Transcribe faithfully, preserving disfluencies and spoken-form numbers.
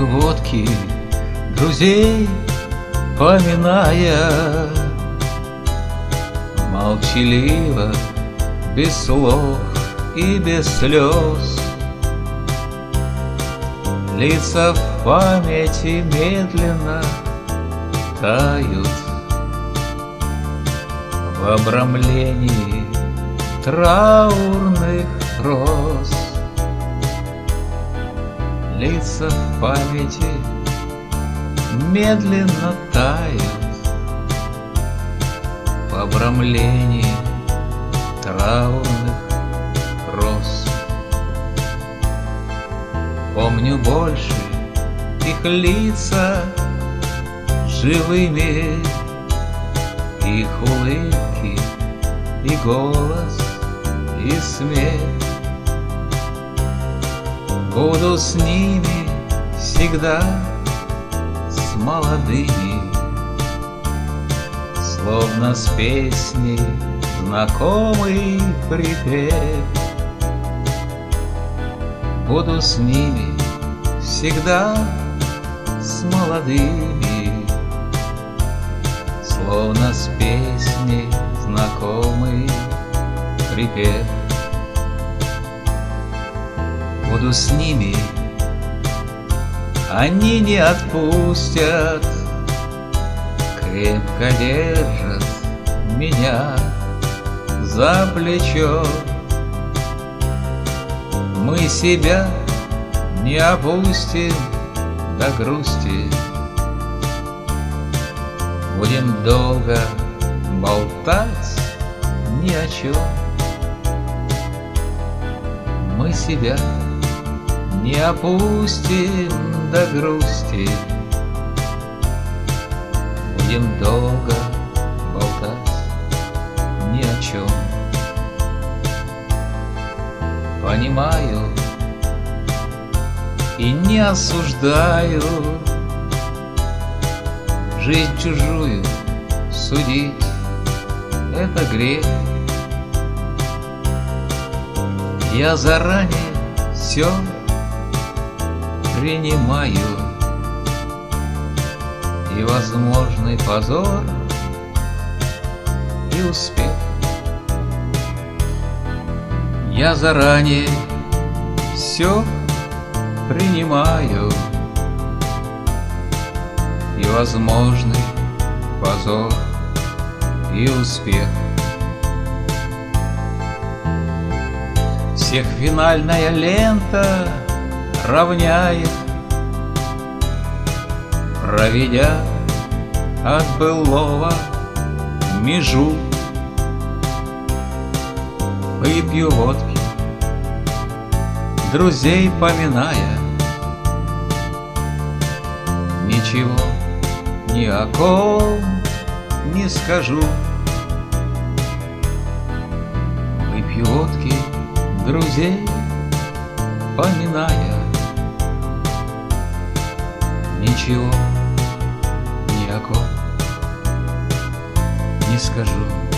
водки, друзей поминая, молчаливо, без слов и без слез. Лица в памяти медленно тают в обрамлении траурных роз. Лица в памяти медленно тают в обрамлении траурных роз. Помню больше их лица живыми, их улыбки и голос, и смех. Буду с ними всегда, с молодыми, словно с песней знакомый припев. Буду с ними всегда, с молодыми, словно с песней знакомый припев. Буду с ними, они не отпустят, крепко держат меня за плечо. Мы себя не опустим до грусти, будем долго болтать ни о чем. Мы себя не опустим до грусти, будем долго болтать ни о чем. Понимаю и не осуждаю, жизнь чужую судить — это грех. Я заранее все принимаю, и возможный позор, и успех. Я заранее все принимаю, и возможный позор, и успех. Всех финальная лента равняет, проведя от былого межу. Выпью водки, друзей поминая, ничего ни о ком не скажу. Выпью водки, друзей поминая, ничего ни о ком не скажу.